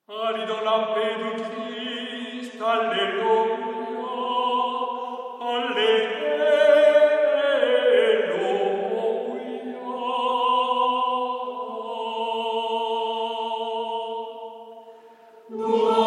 Allez dans la paix du Christ, Alléluia, Alléluia.